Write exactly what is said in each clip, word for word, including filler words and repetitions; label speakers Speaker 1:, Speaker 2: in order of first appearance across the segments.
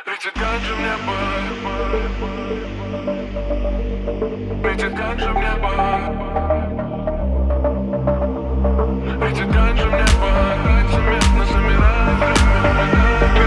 Speaker 1: Летит ганджа в небо, летит ганджа в небо, летит ганджа в небо, так заметно замирает время.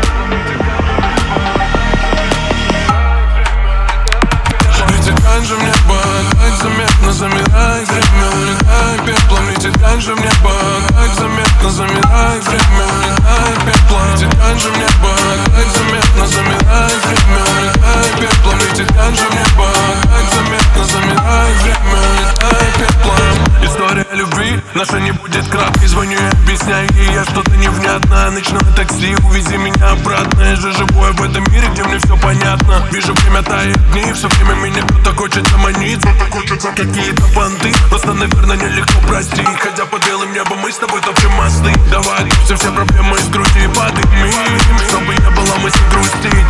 Speaker 1: Летит ганджа в небо, так заметно замирает время. Улетает пеплом, летит ганджа в небо, так заметно замирает время. Улетает пеплом, летит ганджа в небо, так заметно замирает время. Улетает пеплом, летит ганджа в небо, так заметно замирает время. Улетает пеплом. История любви наша не будет краткой. Звоню и объясняю ей я что-то невнятно. Ночное такси, увези меня обратно. Я же живу в этом мире, где мне все понятно. Вижу, время тает дни, все время меня кто-то хочет заманить. Кто-то хочет за какие-то понты. Просто, наверное, нелегко простить. Хотя под белым небом мы с тобой топчем мосты. Давай все, все проблемы из груди подымим, чтобы не было мысли грустить.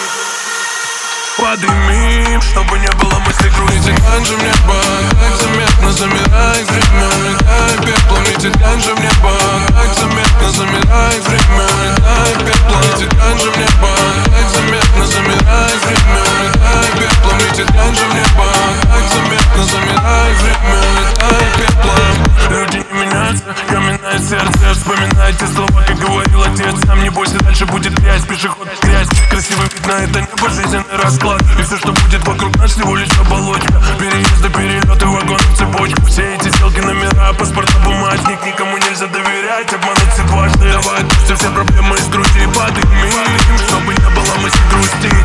Speaker 1: Подымим, чтобы не было мысли грустить. Летит ганджа в небо, так заметно замирает время. Улетает пеплом, летит ганджа в небо, так заметно замирает время. Улетает пеплом, летит ганджа в небо, так заметно замирает время. Улетает пеплом, летит ганджа в небо, так заметно замирает время. Улетает пеплом. Люди не меняются, каменное сердце. Вспоминайте слова, как говорил отец. Нам не бойся, дальше будет грязь, пешеход грязь. Красивый вид на это небо, жизненный расклад. И все, что будет вокруг нас, всего лишь оболочка. Переезды, перелеты, вагоны в цепочку. Все эти сделки, номера, паспорта, бумажник. Никому нельзя доверять, обмануть все дважды. Давай отпустим все проблемы из груди подымим, чтобы не было мысли грустить.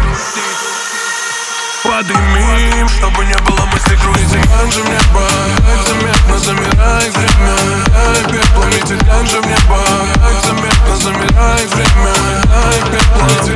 Speaker 1: Подымим, чтобы не было мысли грустить. Летит ганджа в небо, так заметно замирает время. Улетает пеплом, летит ганджа в небо, так заметно замирает время. Улетает пеплом.